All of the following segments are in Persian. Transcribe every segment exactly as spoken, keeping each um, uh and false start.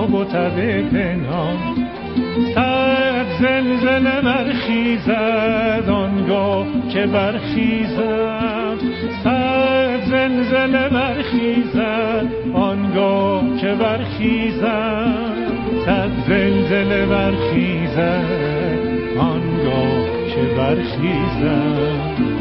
و تب پنهان صد زلزله برخیزد آنگاه که برخیزد صد زلزله برخیزد آنگاه که برخیزد صد زلزله برخیزد آنگاه که برخیزد.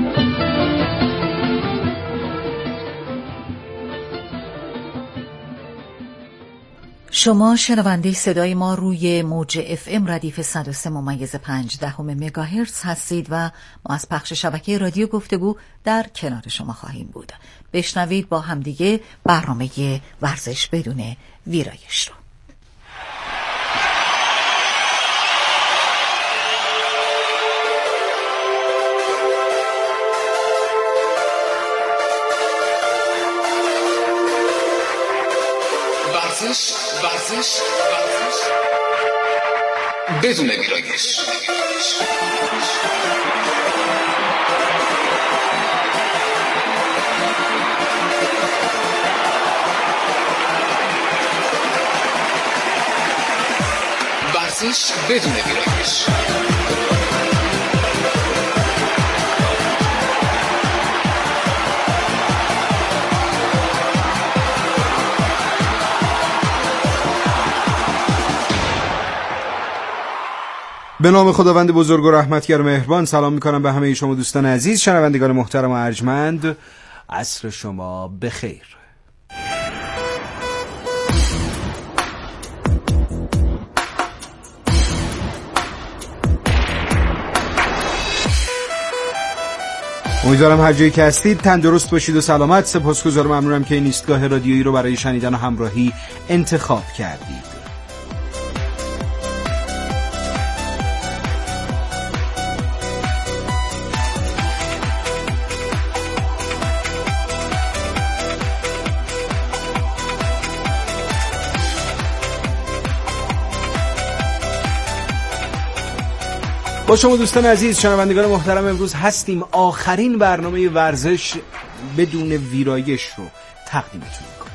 شما شنونده صدای ما روی موج اف ام ردیف صد و سه ممیز پنج دهم مگاهرتز هستید و ما از پخش شبکه رادیو گفتگو در کنار شما خواهیم بود. بشنوید با همدیگه برنامه ورزش بدون ویرایش رو. ورزش ورزش ورزش بدون ویرایش. ورزش بدون ویرایش. به نام خداوند بزرگ و رحمتگر و مهربان سلام میکنم به همه شما دوستان عزیز شنوندگان محترم و ارجمند. عصر شما بخیر. امیدوارم هر جایی که هستید تندرست باشید و سلامت. سپاسگزارم، ممنونم که این ایستگاه رادیویی رو برای شنیدن و همراهی انتخاب کردید. با شما دوستان عزیز شنوندگان محترم امروز هستیم آخرین برنامه ورزش بدون ویرایش رو تقدیمتون میکنیم.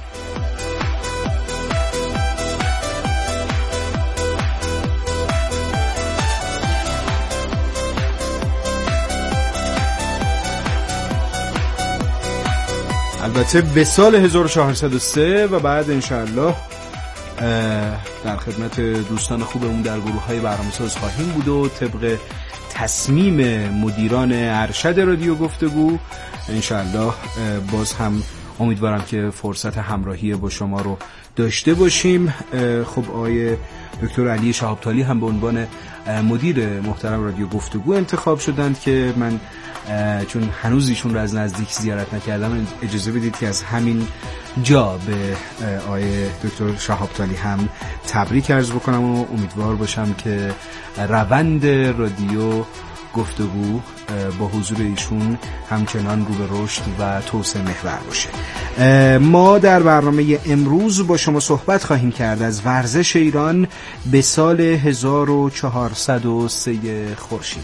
البته به سال هزار و چهارصد و سه و بعد انشاءالله در خدمت دوستان خوبمون در گروه‌های برنامه‌ساز خواهیم بود و طبق تصمیم مدیران ارشد رادیو گفتگو انشاءالله باز هم امیدوارم که فرصت همراهی با شما رو داشته باشیم. خب آقای دکتر علی شهاب‌طالی هم به عنوان مدیر محترم رادیو گفتگو انتخاب شدند که من چون هنوز ایشون رو از نزدیک زیارت نکردم اجازه بدید که از همین جا به آقای دکتر شهاب‌طالی هم تبریک عرض بکنم و امیدوار باشم که روند رادیو گفتگو با حضور ایشون همچنان رو به رشد و توسعه محور باشه. ما در برنامه امروز با شما صحبت خواهیم کرد از ورزش ایران به سال هزار و چهارصد و سه خورشیدی.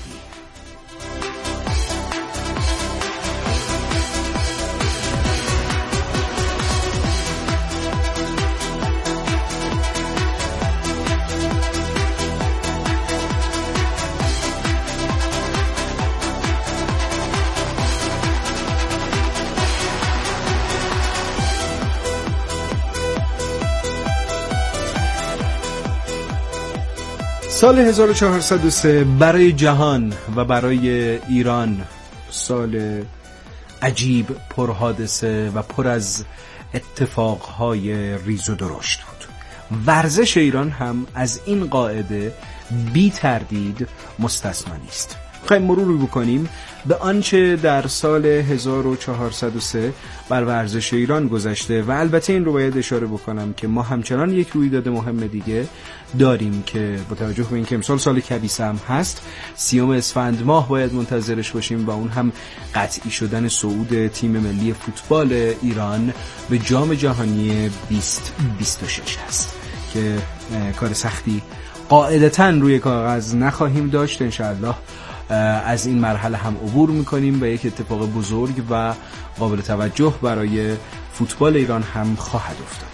سال هزار و چهارصد و سه برای جهان و برای ایران سال عجیب، پرحادثه و پر از اتفاقهای ریز و درشت بود. ورزش ایران هم از این قاعده بی تردید مستثنا نیست. خواهیم مرور بکنیم به آنچه در سال هزار و چهارصد و سه بر ورزش ایران گذشته و البته این رو باید اشاره بکنم که ما همچنان یک رویداد مهم دیگه داریم که با توجه به اینکه امسال سال کبیسه هم هست، سیوم اسفند ماه باید منتظرش باشیم و اون هم قطعی شدن صعود تیم ملی فوتبال ایران به جام جهانی بیست بیست و شش هست که کار سختی قاعدتاً روی کاغذ نخواهیم داشت. انشاءالله از این مرحله هم عبور میکنیم و یک اتفاق بزرگ و قابل توجه برای فوتبال ایران هم خواهد افتاد.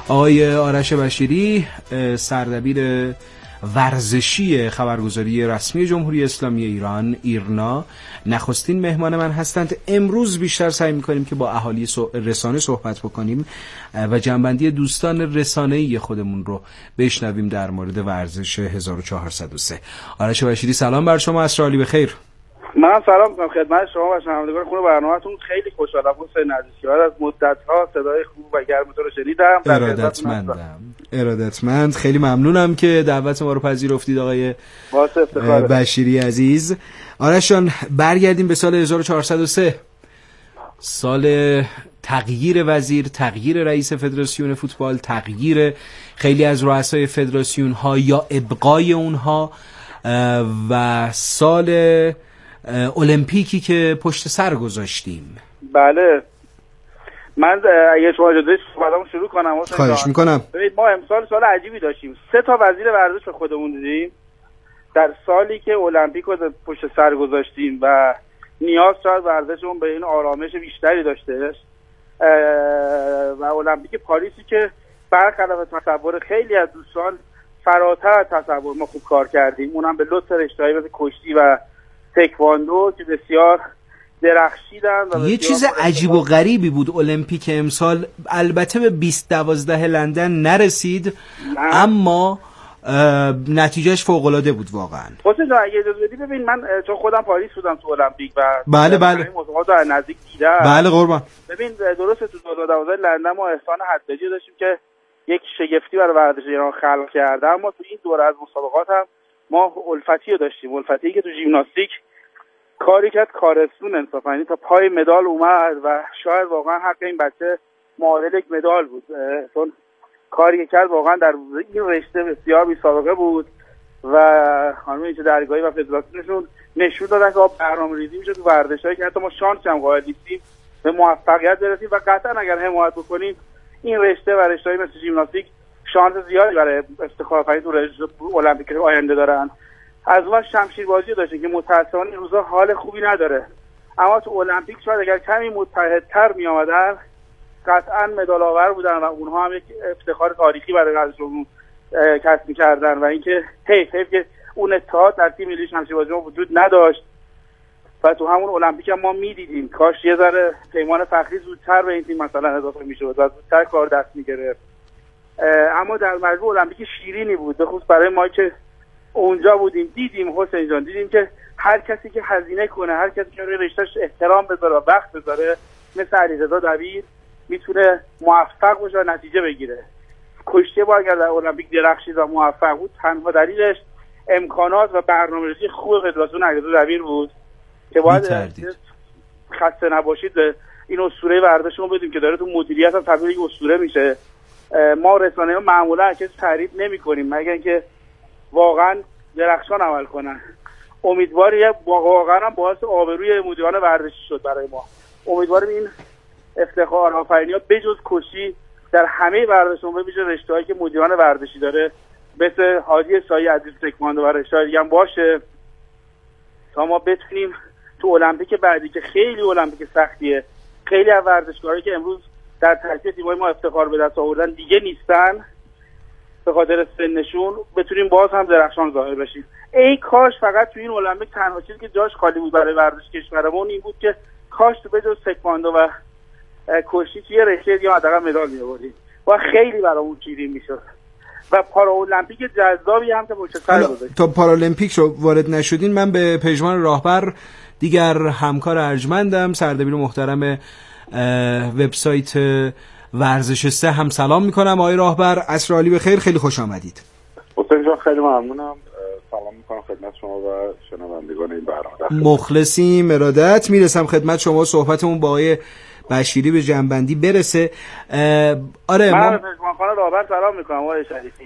آقای آرش بشیری سردبیر ورزشی خبرگزاری رسمی جمهوری اسلامی ایران ایرنا نخستین مهمان من هستند. امروز بیشتر سعی می‌کنیم که با اهالی رسانه صحبت بکنیم و جنبندی دوستان رسانه‌ای خودمون رو بشنویم در مورد ورزش هزار و چهارصد و سه. آرش بشیری سلام بر شما، عصر عالی بخیر. من سلام می‌کنم خدمت شما و شنوندگان خوب برنامه‌تون. خیلی خوشحالم حسین عزیز که بعد از مدت‌ها صدای خوب و گرمتون رو شنیدم. ارادتمندم. ارادتمند. خیلی ممنونم که دعوت ما رو پذیرفتید آقای بشیری عزیز. آرش جان، برگردیم به سال هزار و چهارصد و سه، سال تغییر وزیر، تغییر رئیس فدراسیون فوتبال، تغییر خیلی از رؤسای فدراسیون ها یا ابقای اونها و سال المپیکی که پشت سر گذاشتیم. بله، من اگه شما اجازه بدید صحبتامو شروع کنم. خواهش میکنم. ببینید ما امسال سال عجیبی داشتیم. سه تا وزیر ورزش به خودمون دیدیم در سالی که المپیک رو پشت سر گذاشتیم و نیاز شد ورزشمون به این آرامش بیشتری داشته و المپیک پاریسی که برخلاف تصور خیلی از دوستان فراتر از تصور ما خوب کار کردیم. اونم به لطف رشته‌های مثل کشتی و تکواندو که بسیار درخشیدن. یه چیز عجیب و غریبی بود المپیک امسال. البته به بیست دوازده لندن نرسید نه. اما نتیجهش فوق‌العاده بود واقعا. حسین جان اگه اجازه بدی، ببین من چون خودم پاریس بودم تو المپیک و بله بله مسابقات رو نزدیک دیدم. بله قربان. ببین درسته تو دو هزار و دوازده لندن ما احسان حدادی داشتیم که یک شگفتی برای ورزش ایران خلق کرده، اما تو این دوره از مسابقات هم ما الفتی رو داشتیم. الفتی که تو ژیمناستیک کاری کرد کارستون انصافا، یعنی تا پای مدال اومد و شاید واقعا حق این بچه معادل یک مدال بود، چون کاری کرد واقعا در این رشته بسیار بی سابقه بود و خانم ایچه درگاهی و فدراسیونشون نشون دادن که برنامه‌ریزی میشه تو ورزشایی که حتی ما شانس هم قائل نیستیم به موفقیت برسیم و قطعا اگر حمایت بکنیم این رشته و رشته‌ای مثل ژیمناستیک شانس زیادی برای افتخار آفرینی تو المپیک آینده دارن. از اون شمشیربازی داشتیم که متأسفانه این روزا حال خوبی نداره، اما تو المپیک شاید اگر کمی متحدتر می آمدن قطعا مدال آور بودن و اونها هم یک افتخار تاریخی برای ورزشمون کسب می‌کردن و اینکه حیف حیف که اون اتحاد در تیم ملی شمشیربازی ما وجود نداشت و تو همون المپیک هم ما می‌دیدیم کاش یه ذره پیمان فخری زودتر به این تیم مثلا اضافه می‌شد و زودتر کار دست می‌گرفت. اما در مجموع المپیک شیرینی بود، به خصوص برای ما که اونجا بودیم. دیدیم حسین جان، دیدیم که هر کسی که هزینه کنه، هر کسی که روی رشته‌اش احترام بذاره و وقت بذاره، مثل علیرضا دبیر میتونه موفق باشه و نتیجه بگیره. کشتی با اگر در المپیک درخشید و موفق بود، تنها دلیلش امکانات و برنامه‌ریزی خوب فدراسیون علیرضا دبیر بود که باید خسته نباشید این اسطوره ورزشمون بدیم که داره تو مدیریت هم تبدیل به اسطوره میشه. ما رسانه‌ها معمولا کسی تعریف نمی‌کنیم مگر اینکه واقعا درخشان عمل کنن. امیدواری واقعا هم باعث آبروی مدیران ورزشی شد برای ما. امیدواریم این افتخار آفرینی‌ها بجز کشی در همه ورزش‌ها به ویژه رشته‌هایی که مدیران ورزشی داره مثل هادی سایی عزیز تکواندو و رشته‌های دیگه هم باشه تا ما بتونیم تو المپیک بعدی که خیلی المپیک سختیه، خیلی از ورزشکارایی که امروز در ترکیب تیم‌های ما افتخار به دست آوردن دیگه نیستن به خاطر سنشون، بتونیم باز هم درخشان ظاهر بشیم. ای کاش فقط تو این المپیک تنها چیزی که جاش خالی بود برای ورزش کشورمون این بود که کاش تو بجز تکواندو و کشتی توی رشته دیگه حداقل مدال می‌آوردیم و خیلی برامون شیرین میشد و پارالمپیک جذابی هم که پشت سر گذاشتیم. تا پارالمپیک رو وارد نشدین، من به پژمان راهبر دیگر همکار ارجمندم، سردبیر محترم وبسایت ورزش سه هم سلام میکنم. آقای راهبر عصر عالی بخیر، خیلی خوش آمدید. حسین جان خیلی ممنونم، سلام میکنم خدمت شما و شنوندگان این برنامه. مخلصیم، ارادت. میرسم خدمت شما، صحبتمون با آقای بشیری به جنبندی برسه. آره من پژمان خانه راهبر سلام میکنم آقای شریفی.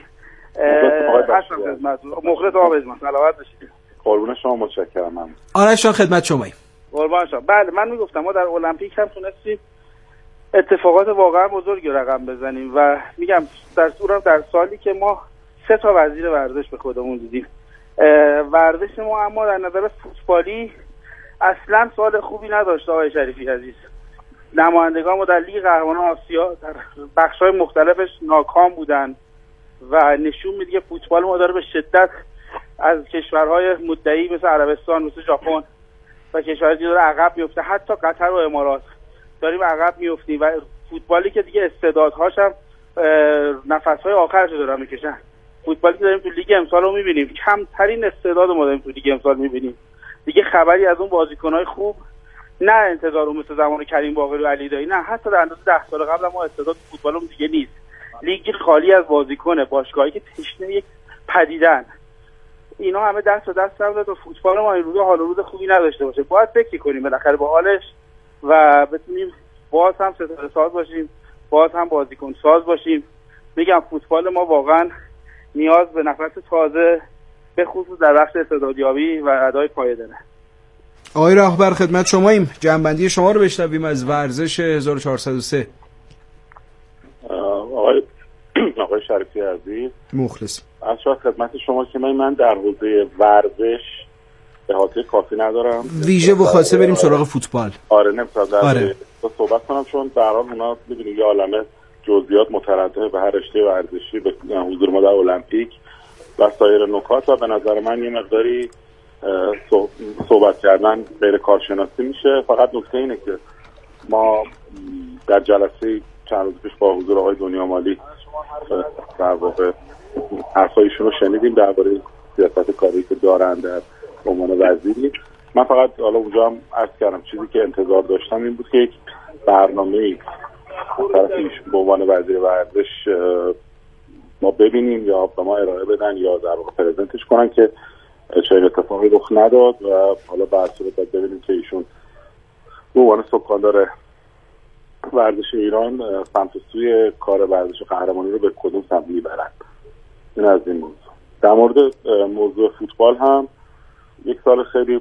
مخلص آقای بشمان، سلامت باشید. قربون شما، متشکرم. من آرش جان خدمت شماییم. قربان شما. بله من میگفتم ما در المپیک هم تونستیم اتفاقات واقعا بزرگی رقم بزنیم و میگم در صورت در سالی که ما سه تا وزیر ورزش به خودمون دیدیم. ورزش ما اما در نظر فوتبالی اصلا سال خوبی نداشت آقای شریفی عزیز. نمایندگان ما در لیگ قهرمانان آسیا در بخش‌های مختلفش ناکام بودن و نشون میده که فوتبال ما داره به شدت از کشورهای مدعی مثل عربستان، مثل ژاپن و کشورهای دیگه داره عقب میفته. حتی قطر و امارات داریم عقب میفتیم و فوتبالی که دیگه استعدادهاش هم نفس‌های آخرش رو دارن میکشن. فوتبالی که داریم تو لیگ امسال رو میبینیم، کمترین استعداد ما داریم تو لیگ امسال میبینیم. دیگه خبری از اون بازیکن‌های خوب نه انتظار رو مثل زمان کریم باقری و علی دایی، نه حتی در اندازه ده سال قبل ما استعداد فوتبالمون دیگه نیست. لیگ خالی از بازیکنه، باشگاهی که تشنه یک پدیدن. اینا همه دست به دست هم تا فوتبال ما این روزا حال و روز خوبی نداشته باشه. باید فکر کنیم بالاخره با حالش و بتونیم باز هم ستاره ساز باشیم، باز هم بازیکن ساز باشیم. میگم فوتبال ما واقعا نیاز به نفس تازه به خصوص در بخش استعدادیابی و ادای پایه داره. آقای راهبر خدمت شماییم، جنبندی شما رو بشنویم از ورزش هزار و چهارصد و سه. آقای آقای شریفی عزیز، مخلص. از شما خدمت شما که من من در حوزه ورزش احاطه کافی ندارم، ویژه و خاصه بریم سراغ فوتبال. آره نمی‌تونم در آره. صحبت کنم چون در حال اونا می‌بینید یه عالمه جزئیات مترتب به هر رشته ورزشی، به حضور ما در المپیک و سایر نکات و به نظر من یه مقداری صحبت کردن غیر کارشناسی میشه. فقط نکته اینه که ما در جلسه چند روز پیش با حضور آقای دنیا مالی در واقع حرفایشون رو شنیدیم درباره سیاست کاری که دارن در عنوان وزیری. من فقط حالا اونجا هم عرض کردم چیزی که انتظار داشتم این بود که یک برنامه‌ای طرفش به عنوان وزیر ورزش ما ببینیم یا به ما ارائه بدن یا در واقع پرزنتش کنن که چه اتفاقی رخ نداد و حالا به هر صورت باید ببینیم که ایشون به عنوان سکاندار ورزش ایران سمت سوی کار ورزش قهرمانی رو به کدوم سمت میبرن. این از این موضوع. در مورد موضوع فوتبال هم یک سال خیلی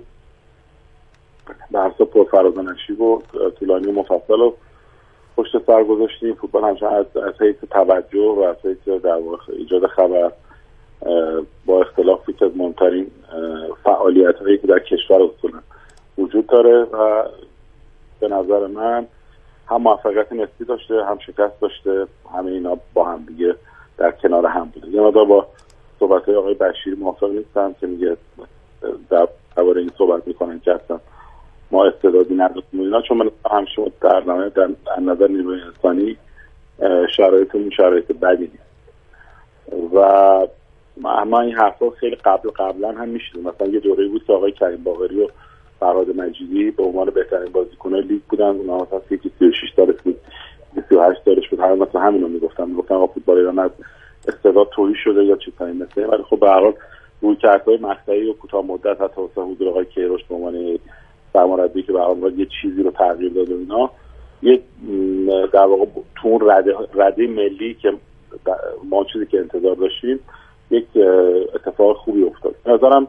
بحثا پرفراز و نشیب و طولانی و مفصل و پشت سر گذاشتیم. فوتبال همچنان از از حیث توجه و از حیث در واقع ایجاد خبر با اختلافی که از مهمترین فعالیت‌هایی که در کشور اصولا وجود داره و به نظر من هم موفقیت نسبی داشته هم شکست داشته، همه اینا با هم دیگه در کنار هم بوده. یه مقدار با صحبت‌های آقای بشیر موافق نیستم که میگه در درباره این صحبت میکنن که اصلا ما استعدادی نداریم اینا، چون من همیشه در نظر در نظر نیروی انسانی شرایطمون شرایط بدی نیست و ما این حرفا خیلی قبل قبلا هم میشدیم. مثلا یه دوره‌ای بود که آقای کریم باقری و فرهاد مجیدی به عنوان بهترین بازیکن‌های لیگ بودن. اونا مثلا یکی سی و شش سالش بود، سی و هشت سالش بود، هر مثلا همینو میگفتن میگفتن آقا فوتبال ایران از استعداد تویی شده یا چیزایی مثل. ولی خب به هر حال رویکردهای مقطعی و کوتاه مدت حتی واسه حضور آقای کیروش به عنوان سرمربی که به هر حال یه چیزی رو تغییر داد و اینا، یه در واقع تو اون رده رده ملی که ما چیزی که انتظار داشتیم یک اتفاق خوبی افتاد. به نظرم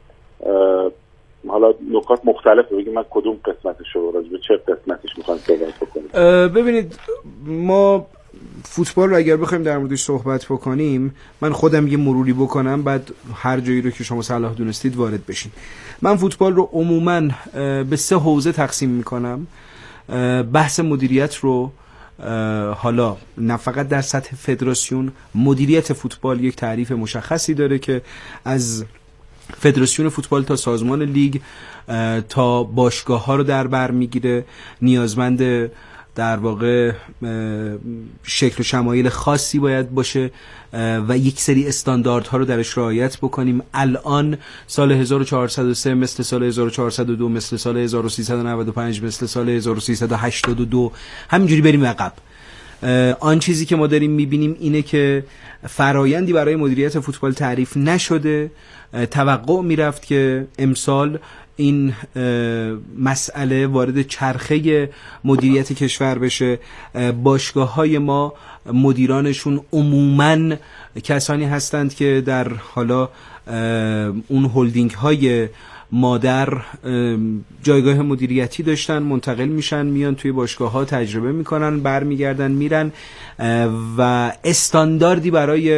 حالا نکات مختلفه، بگیم من کدوم قسمتش رو راجع به چه قسمتش میخوام صحبت بکنیم. ببینید ما فوتبال رو اگر بخوایم در موردش صحبت بکنیم، من خودم یه مروری بکنم بعد هر جایی رو که شما صلاح دونستید وارد بشین. من فوتبال رو عموماً به سه حوزه تقسیم میکنم. بحث مدیریت رو حالا نه فقط در سطح فدراسیون، مدیریت فوتبال یک تعریف مشخصی داره که از فدراسیون فوتبال تا سازمان لیگ تا باشگاه ها رو در بر میگیره، نیازمند در واقع شکل و شمایل خاصی باید باشه و یک سری استانداردها رو درش رعایت بکنیم. الان سال هزار و چهارصد و سه مثل سال هزار و چهارصد و دو، مثل سال هزار و سیصد و نود و پنج، مثل سال هزار و سیصد و هشتاد و دو همینجوری بریم عقب. آن چیزی که ما داریم میبینیم اینه که فرایندی برای مدیریت فوتبال تعریف نشده. توقع میرفت که امسال این مسئله وارد چرخه مدیریت کشور بشه. باشگاه های ما مدیرانشون عموماً کسانی هستند که در حالا اون هولدینگ های مادر جایگاه مدیریتی داشتن، منتقل میشن میان توی باشگاه ها تجربه میکنن، برمیگردن میرن و استانداردی برای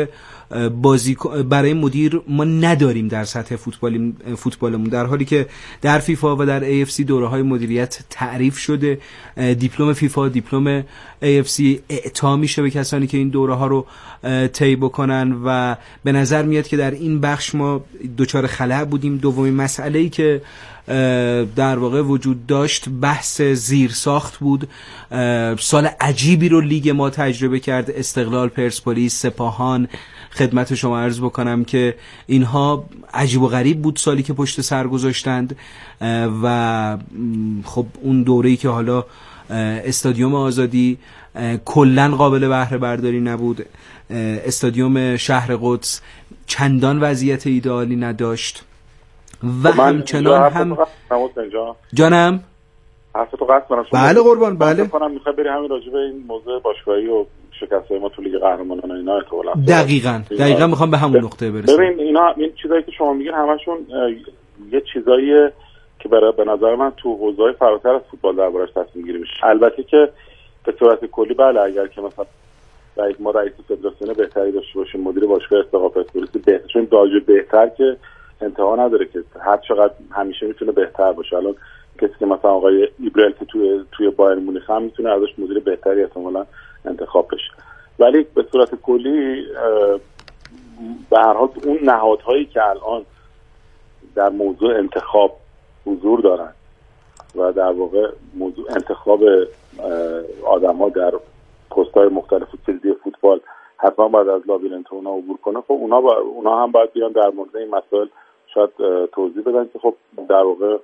بازی برای مدیر ما نداریم در سطح فوتبال فوتبالمون، در حالی که در فیفا و در ای اف سی دوره‌های مدیریت تعریف شده. دیپلم فیفا، دیپلم ای اف سی اعطا میشه به کسانی که این دوره‌ها رو طی بکنن و به نظر میاد که در این بخش ما دوچار خلأ بودیم. دومین مسئله‌ای که در واقع وجود داشت بحث زیرساخت بود. سال عجیبی رو لیگ ما تجربه کرد، استقلال، پرسپولیس، سپاهان. خدمت شما عرض بکنم که اینها عجیب و غریب بود سالی که پشت سر گذاشتند و خب اون دوره‌ای که حالا استادیوم آزادی کلن قابل بهره برداری نبود، استادیوم شهر قدس چندان وضعیت ایدئالی نداشت و همچنان هم جانم حرفتو قطع کنم. بله قربان، بله کنم میخوای بری همین راجع به این موضوع باشگاهی و شکست‌های ما تو لیگ قهرمانان اینا احتمالاً دقیقاً دقیقاً میخوام به همون نقطه برسم. ببین اینا این چیزایی که شما میگین همشون یه چیزاییه که برای به نظر من تو حوزه‌های فراتر از فوتبال دربارش تصمیم گیری میشه. البته که به صورت کلی بله، اگر که مثلا رئیس ما رئیس فدراسیون بهتری داشته باشیم، مدیر باشگاه استقلال پرسپولیس بهتر، چون داج بهتر که انتها نداره که هر چقدر همیشه میتونه بهتر باشه. الان کسی که مثلا آقای ایبرل که توی توی بایر مونیخ هم میتونه ازش مدیر بهتری احتمالاً انتخاب بشه، ولی به صورت کلی به هر حال اون نهادهایی که الان در موضوع انتخاب حضور دارن و در واقع موضوع انتخاب آدم‌ها در پست‌های مختلف کلیدی فوتبال حتما باید از لابیرنت اونا عبور کنه. خب اونا با... اونا هم باید بیان در مورد این مسائل شاید توضیح بدن که خب در واقع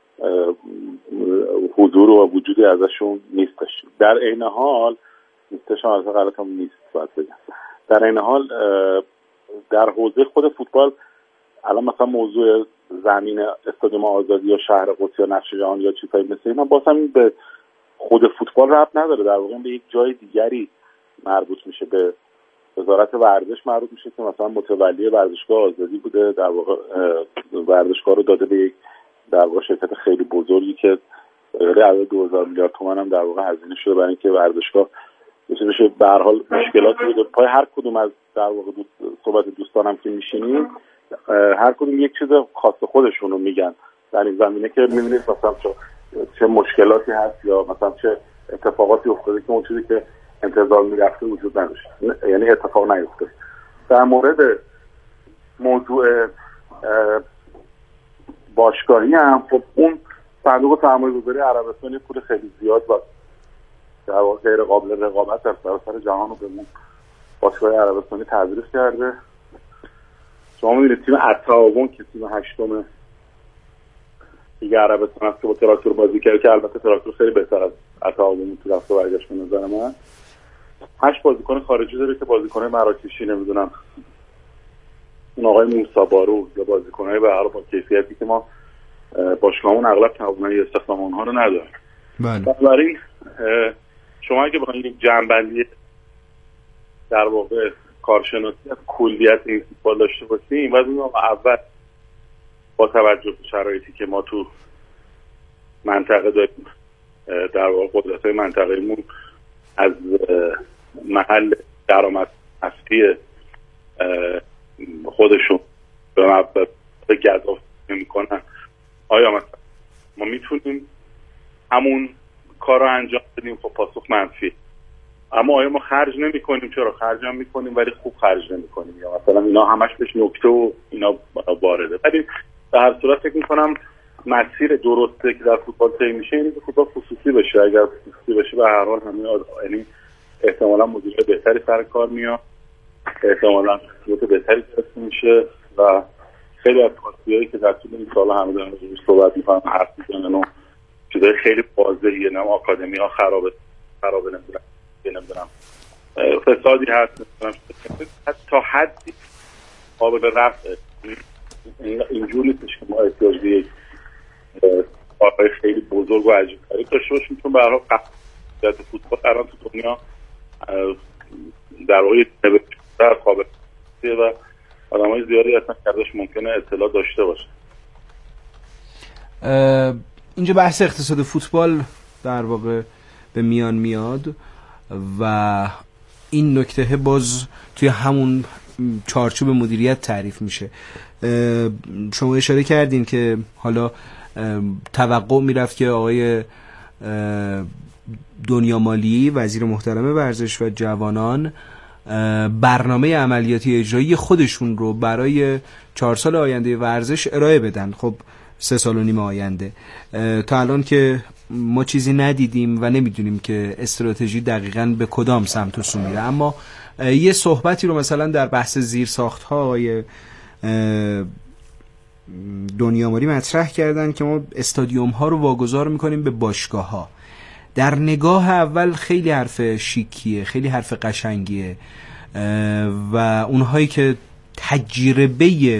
حضور و وجودی ازشون نیستش. در این حال نیستش هم از غلط هم نیست باید بگم. در این حال در حوزه خود فوتبال الان مثلا موضوع زمین استادیوم آزادی یا شهر قدس یا نقش جهان یا چیزایی مثل اینا باز هم به خود فوتبال ربط نداره، در واقع به یک جای دیگری مربوط میشه، به وزارت ورزش مربوط میشه که مثلا متولی ورزشگاه آزادی بوده، در واقع ورزشگاه رو داده به یک در واقع شرکت خیلی بزرگی که حدود دو هزار میلیارد تومان هم در واقع هزینه شده برای اینکه ورزشگاه بشه. به هر حال مشکلاتی بود پای هر کدوم از در واقع دوست صحبت دوستانم که میشینیم، هر کدوم یک چیز خاص خودشون رو میگن در این زمینه که میبینید مثلا چه مشکلاتی هست یا مثلا چه اتفاقاتی افتاده که اون چیزی که انتظار میرفته وجود نداشت، یعنی اتفاق نیفتاد. در مورد موضوع باشگاهی هم خب اون صندوق سرمایه‌گذاری عربستان پول خیلی زیاد و در واقع غیر قابل رقابت در سراسر جهان رو به اون باشگاه عربستانی تزریق کرده. شما می‌بینید تیم التعاون که تیم هشتم لیگ عربستان است که با تراکتور بازی کرده، که البته تراکتور خیلی بهتر از التعاون تو رفت و برگشت به نظر من، هشت بازیکن خارجی داره که بازیکن مراکشی، نمیدونم اون آقای موسی بارو یا بازیکن‌های به هر حال با کیفیتی که ما باشگاهمون اغلب توانایی استخدام اونها رو نداره. بله. بنابراین شما اگه بخواید یک جنبندی در واقع کارشناسی از کلیت این فوتبال داشته باشیم، باید ببینیم اول با توجه به شرایطی که ما تو منطقه داریم، در واقع قدرت‌های منطقه‌مون از محل درآمد اصلی خودشون به مبدا گزاف نمی‌کنن، آیا مثلا ما میتونیم همون کار رو انجام بدیم؟ خب پاسخ منفی. اما آیا ما خرج نمی‌کنیم؟ چرا خرج هم می‌کنیم ولی خوب خرج نمی‌کنیم، یا مثلا اینا همش بهش نکته و اینا وارده. ولی به هر صورت فکر می‌کنم مسیر درسته که در فوتبال طی میشه اینه که فوتبال خصوصی بشه. اگر خصوصی بشه به هر حال همین یعنی احتمالاً مدیر بهتری سر کار میاد، احتمالاً خصوصیت بهتری گرفته میشه و خیلی از کارهایی که در طول این سال‌ها همه دارن روش صحبت می‌کنن، حرف می‌زنن و چیزای خیلی واضحه، نه آکادمی‌ها خرابه خرابه نمی‌دونم نمی‌دونم فسادی هست، تا حدی قابل رفعه. اینجور نیستش که ما احتیاج به یک کارهای خیلی بزرگ و عجیب‌تری داشته باشیم، چون به هر حال قضیه فوتبال الان تو دنیا در واقع در قابل و آدمای زیادی اصلا کردش ممکنه اطلاع داشته باشه. اینجا بحث اقتصاد فوتبال در واقع به میان میاد و این نکته باز توی همون چارچوب مدیریت تعریف میشه. شما اشاره کردین که حالا توقع میرفت که آقای دنیا مالی وزیر محترم ورزش و جوانان برنامه عملیاتی اجرایی خودشون رو برای چهار سال آینده ورزش ارائه بدن. خب سه سال و نیم آینده تا الان که ما چیزی ندیدیم و نمیدونیم که استراتژی دقیقاً به کدام سمت و سو میره، اما یه صحبتی رو مثلا در بحث زیرساخت‌ها آقای دنیا مالی مطرح کردن که ما استادیوم ها رو واگذار میکنیم به باشگاه ها. در نگاه اول خیلی حرف شیکیه، خیلی حرف قشنگیه و اونهایی که تجربه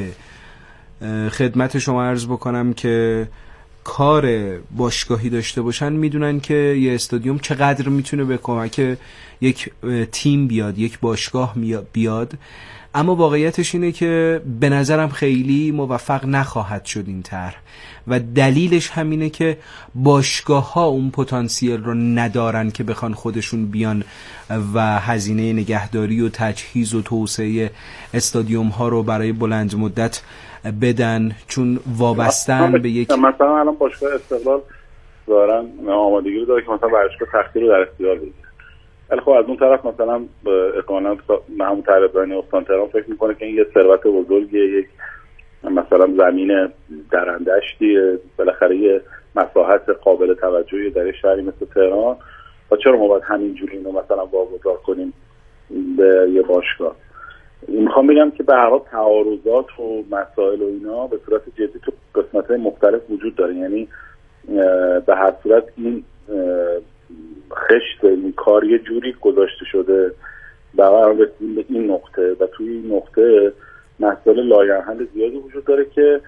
خدمت شما عرض بکنم که کار باشگاهی داشته باشن میدونن که یه استادیوم چقدر میتونه به کمک یک تیم بیاد، یک باشگاه بیاد. اما واقعیتش اینه که به نظرم خیلی موفق نخواهد شد این طرح و دلیلش همینه که باشگاه ها اون پتانسیل رو ندارن که بخوان خودشون بیان و هزینه نگهداری و تجهیز و توسعه استادیوم ها رو برای بلند مدت بدن، چون وابستن به یک مثلا الان باشگاه استقلال دارن آمادگی رو داره که مثلا ورزشگاه تختی رو در اختیار بگیره، ولی خب از اون طرف مثلا احتمالاً محمود طالبانی استان تهران فکر میکنه که این یه ثروت بزرگیه، یک مثلا زمین درندشتیه، بالاخره یه مساحت قابل توجهی در شهری مثل تهران و چرا ما باید همینجوری اینو مثلا واگذار کنیم به یه باشگاه. میخوام بگم که به هر حال تعارضات و مسائل و اینا به صورت جدی تو قسمت‌های مختلف وجود داره، یعنی به هر صورت این خشت این کار یه جوری گذاشته شده برای رسیدن به این نقطه و توی این نقطه مسائل لاینحل زیادی وجود داره که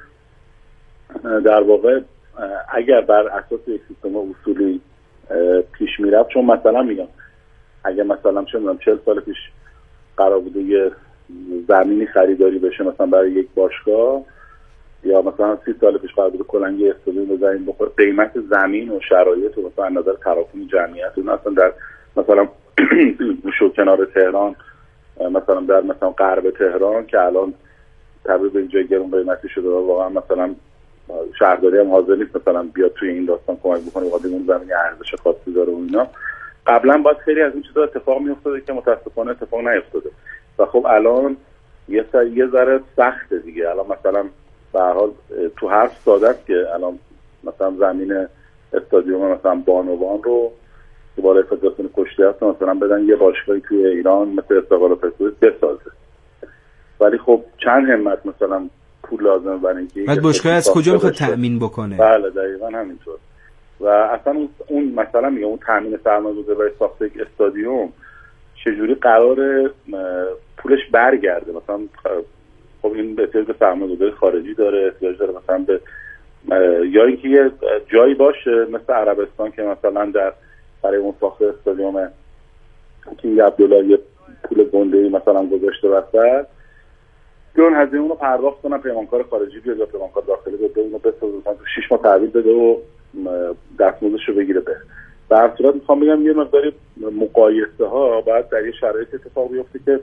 در واقع اگر بر اساس یک سیستم اصولی پیش میرفت، چون مثلا میگم اگر مثلا چه میدونم چهل سال پیش قرار بوده یه زمینی خریداری بشه مثلا برای یک باشگاه، یا مثلا سی سال پیش قرار بوده کلا یه استادیوم بزنیم بخوره، قیمت زمین و شرایط و مثلا نظر تراکم جمعیت اون اصلا در مثلا گوشه کنار تهران، مثلا در مثلا غرب تهران که الان تبدیل به جای گرون قیمتی شده و واقعا مثلا شهرداری هم حاضر نیست مثلا بیاد توی این داستان کمک بکنه، واقعا اون زمین ارزش خاصی داره و اینا. قبلا باید خیلی از این چیزا اتفاق میافتاده که متاسفانه اتفاق نیفتاده و خب الان یه سر یه ذره سخته دیگه. الان مثلا به هر حال تو حرف ساده است که الان مثلا زمین استادیوم مثلا بانوان رو که بالای فدراسیون کشتی هست مثلا بدن یه باشگاهی توی ایران مثل استقلال پرسپولیس بسازه، ولی خب چند همت مثلا پول لازمه برای اینکه بعد باشگاه از کجا میخواد تأمین بکنه؟ بله دقیقاً همینطور. و اصلا اون مثلا میگه اون تامین سرمایه‌گذاری برای ساخت یک استادیوم چجوری قراره پولش برگرده؟ مثلا خب این به احتیاج به سرمایه‌گذاری خارجی داره، احتیاج داره مثلا به یا اینکه یه جایی باشه مثل عربستان که مثلا در برای اون ساخت استادیوم کینگ عبدالله یه پول گنده‌ای مثلا گذاشته وسط، اون هزینه اون رو پرداخت کنن، پیمانکار خارجی بیاد یا پیمانکار داخلی بیاد اونو بسازه، مثلا تو شش ماه تحویل بده و دستمزدش رو بگیره بره. در هر صورت میخوام بگم یه مقداری مقایسه ها باید در یه شرایط اتفاق بیفته که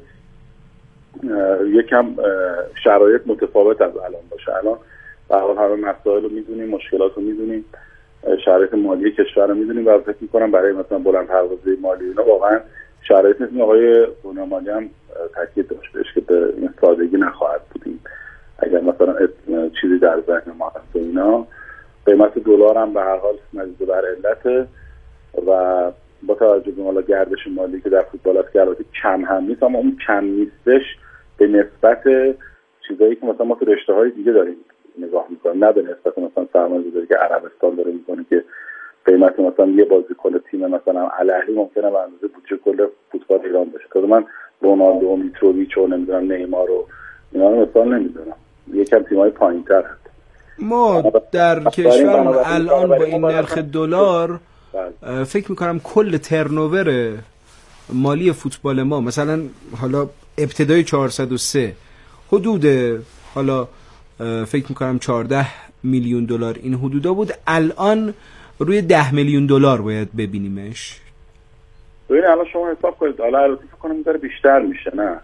یکم شرایط متفاوت از الان باشه. الان به هر حال همه مسائل رو میدونیم، مشکلات رو میدونیم، شرایط مالی کشور رو میدونیم و فکر میکنم برای مثلا بلند پروازی مالی اینا واقعا شرایط این آقای دنیا مالی هم تاکید داشتش که به این سادگی نخواهد بودیم اگر مثلا چیزی در ذهن ما هست. اینا قیمت دلار هم به هر حال مجید بر علته و با توجه به حالا گردش مالی که در فوتبال هست که البته کم هم نیست، اما اون کم نیستش به نسبت چیزایی که مثلا ما تو رشته‌های دیگه داریم نگاه میکنیم، نه به نسبت مثلا سرمایه‌گذاری که عربستان داره میکنه که قیمت مثلا یه بازیکن تیم مثلا الاهلی ممکنه به اندازه بودجه کل فوتبال ایران باشه. که من رونالدو و میتروویچ و نمیدونم نیمار و اینا رو مثلا نمیدونم، یکم تیم‌های پایین‌تر هست. ما در کشور الان با این نرخ دلار فکر میکنم کل ترنوور مالی فوتبال ما مثلا حالا ابتدای چهارصد و سه حدود حالا فکر میکنم چهارده میلیون دلار این حدودا بود، الان روی ده میلیون دلار باید ببینیمش. ببین الان شما حساب کنید، حالا البته فکر کنم داره بیشتر میشه، نه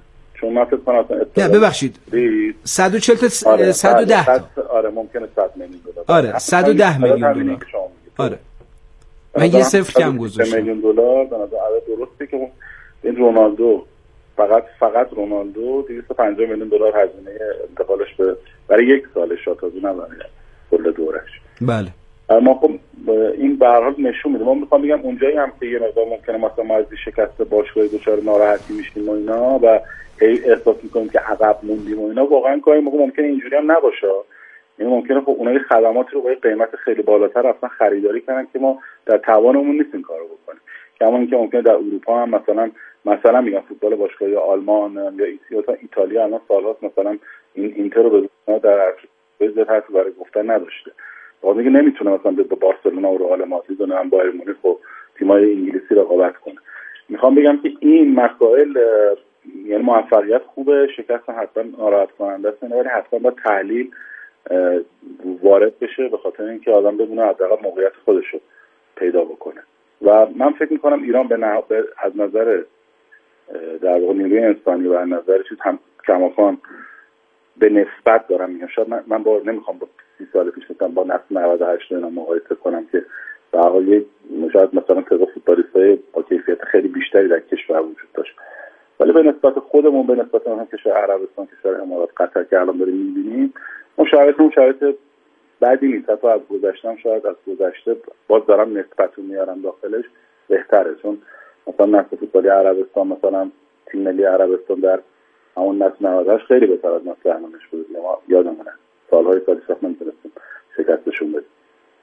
چون من فکر کنم نه ببخشید صد و چهل تا س... آره صد و ده تا آره ممکنه صد میلیون دلار آره صد و ده میلیون دلار آره من یه صفر کم گذاشتم میلیون دلار به نظر عدد درسته که این رونالدو فقط فقط رونالدو دویست و پنجاه میلیون دلار هزینه انتقالش به برای یک سال شاتازی نداره کل دورش. بله اما خب این به هر حال نشون میده. ما میخوام بگم اونجایی هم که یه مقدار ممکنه مثلا ما از شکست باشگاهی دچار ناراحتی میشیم و اینا و هی احساس میکنیم که عقب موندیم و اینا، واقعا کاری موقع ممکنه اینجوری هم نباشه. یعنی ممکنه خب اونایی خدماتی رو با قیمت خیلی بالاتر اصلا خریداری کردن که ما در توانمون نیست این کارو بکنیم. کما اینکه ممکنه در اروپا هم مثلا مثلا میگم فوتبال باشگاهی آلمان یا ایتالیا ایتالیا الان سال‌هاست مثلا این اینتر رو به در وضع حرفی برای گفتن نداشته. واقعا میگه نمیتونه مثلا به بارسلونا و رئال مادرید و هم بایر مونیخ و تیم‌های انگلیسی رقابت کنه. میخوام بگم که این مسائل یعنی موفقیت خوبه، شکست حتما ناراحت کننده است، ولی حتما با تحلیل وارد بشه به خاطر اینکه آدم بدونه حداقل موقعیت خودش رو پیدا بکنه. و من فکر میکنم ایران به نها... از نظر در واقع نیروی انسانی و از نظر چیز هم کماکان به نسبت دارم میگم، شاید من, من با نمیخوام با سی سال پیش مثلا با نسل نود و هشت اینا مقایسه کنم که در واقع شاید مثلا تعداد فوتبالیستای با کیفیت خیلی بیشتری در کشور وجود داشت، ولی به نسبت خودمون، به نسبت هم کشور عربستان، کشور امارات، قطر که الان داریم می‌بینیم، اون شرایطمون شرایط بعدی نیست. حتی از گذشتم شاید از گذشته باز دارم نسبت رو میارم داخلش بهتره، چون مثلا نسل فوتبالی عربستان مثلا تیم ملی عربستان در همون نسل نود و هشت خیلی بهتر از نسل همونش بود. ما یادمونه سالهای سالی ساخت نمیتونستیم شکستشون بدیم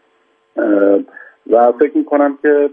و فکر میکنم که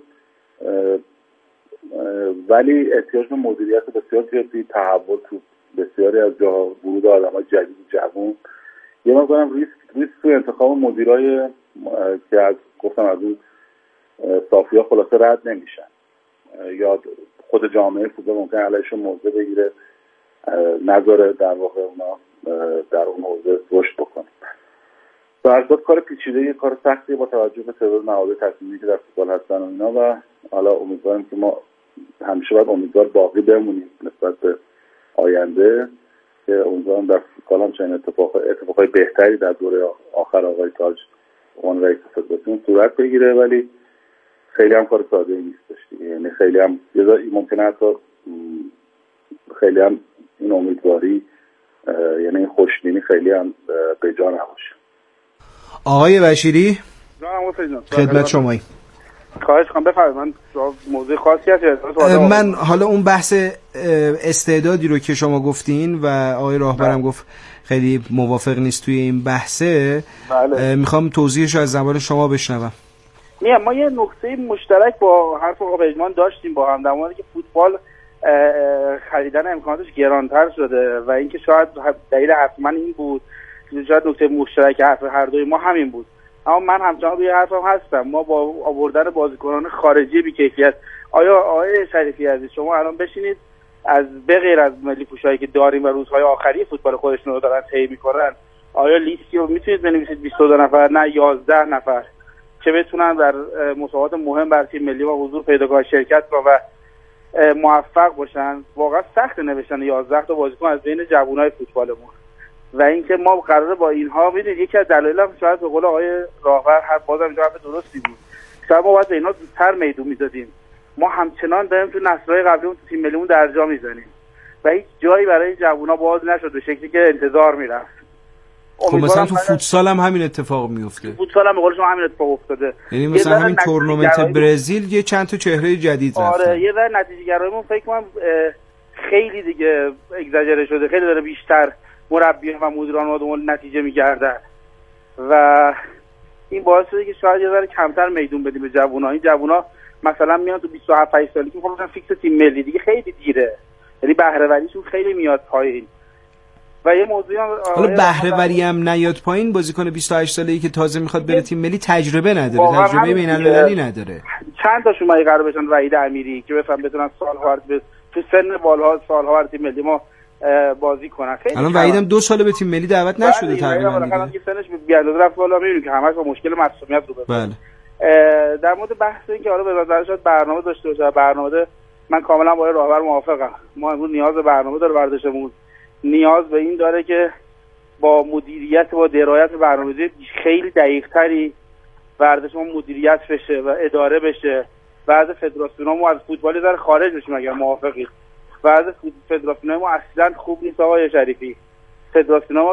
ولی احتیاج به مدیریت بسیار جدی، تحول تو بسیاری از جاها، ورود آدمای جدید جوان، یه مقدارم ریسک ریسک تو انتخاب مدیرای که از گفتم از اون صافی‌ها خلاصه رد نمیشن، یا خود جامعه فوتبال ممکن علیهشون موضع بگیره، نذاره در واقع اونا در اون موضع رشد بکنه. برزاد کار پیچیده، یه کار سختیه با توجه به تعداد نهادهای تصمیمی که در فوتبال هستن و اینا، و حالا امیدوارم که ما همیشه باید امیدوار باقی بمونیم نسبت به آینده، که امیدوارم در فوتبال هم چنین اتفاق اتفاقای بهتری در دوره آخر آقای تاج عنوان رئیس فدراسیون صورت بگیره، ولی خیلی هم کار ساده‌ای نیستش دیگه. یعنی خیلی هم ممکنه حتی خیلی هم این امیدواری یعنی این خوشبینی خیلی هم به جا نباشه. آقای بشیری جانم حسین، خدمت شمایی. خواهش کنم بفرمایید. من موضوع خاصی هست من حالا اون بحث استعدادی رو که شما گفتین و آقای راهبرم گفت خیلی موافق نیست توی این بحثه، بله. میخوام توضیحش از زبان شما بشنوم. میگم ما یه نکته مشترک با حرف آقا پژمان داشتیم با هم، در مورد که فوتبال خریدن امکاناتش گرانتر شده و اینکه شاید دلیل حتما این بود، شاید نکته مشترک حرف هر دوی ما همین بود. اما من همچنان روی حرفم هستم. ما با آوردن بازیکنان خارجی بی‌کیفیت، آیا آقای شریفی عزیز شما الان بشینید از بغیر از ملی پوشایی که داریم و روزهای آخری فوتبال خودشون رو دارن طی می‌کنن، آیا لیستی رو میتونید بنویسید بیست و دو نفر نه یازده نفر که بتونن در مسابقات مهم برای تیم ملی ما حضور پیدا کنن، شرکت کنن و موفق باشن؟ واقعا سخت نوشتن یازده تا بازیکن از بین جوانای فوتبالمون، و اینکه ما قراره با اینها، میدونید یکی از دلایل هم شاید به قول آقای راهبر هر بازم اینجا حرف درستی بود، شاید ما باید به اینا زودتر میدون میدادیم. ما همچنان داریم تو نسل‌های قبلیمون تو تیم ملیمون درجا میزنیم و هیچ جایی برای جوونا باز نشد به شکلی که انتظار میرفت. خب مثلا تو فوتسال هم همین اتفاق میفته. فوتسال هم به قول شما همین اتفاق افتاده. یعنی مثلا همین تورنمنت برزیل یه چند تا چهره جدید رفتن. آره یه ذره نتیجه گراییمون فکر کنم خیلی دیگه اگزاجره شده، خیلی داره بیشتر مربیان و مدیران رو دنبال نتیجه میگردن و این باعث شده که شاید یه ذره کمتر میدون بدیم به جوونا. این جوونا مثلا میان تو بیست و هفت سالگی که میخوان فیکس تیم ملی، دیگه خیلی دیره، یعنی بهره وریشون خیلی میاد پایین. و یه موضوعی هم حالا بهره وری هم نیاد پایین، بازیکن بیست و هشت ساله‌ای که تازه میخواد بره تیم ملی تجربه نداره، تجربه بین‌المللی نداره. چند تاشون مگه قرار بشن وحید امیری که بفهم بتونن سال‌ها تو سن بالها سال‌ها برای تیم ملی ما بازی کنن. الان وحیدم دو ساله به تیم ملی دعوت نشده تقریبا دیگه. الان که سنش بیاد رفت بالا، میبینیم که همش با مشکل مسئولیت رو بله. در مورد بحث این که حالا به نظر شاید برنامه داشته باشه، برنامه من کاملا با راهبر موافقم. ما امروز نیاز به برنامه داره ورزشمون، نیاز به این داره که با مدیریت با درایت برنامه‌ریزی خیلی دقیق‌تری ورزشمون مدیریت بشه و اداره بشه و از فدراسیونمون از فوتبال در خارج بشیم اگر موافقی. و از فدراسیون ما اصلا خوب نیست آقای شریفی. فدراسیون ما